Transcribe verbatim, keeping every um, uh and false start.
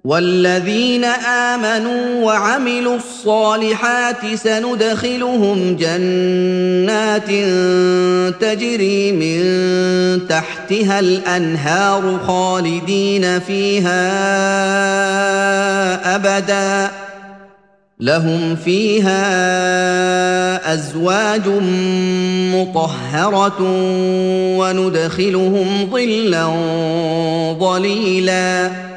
وَالَّذِينَ آمَنُوا وَعَمِلُوا الصَّالِحَاتِ سَنُدْخِلُهُمْ جَنَّاتٍ تَجْرِي مِن تَحْتِهَا الْأَنْهَارُ خَالِدِينَ فِيهَا أَبَدًا ۖ لَّهُمْ فِيهَا أَزْوَاجٌ مُّطَهَّرَةٌ وَنُدْخِلُهُمْ ظِلًّا ظَلِيلًا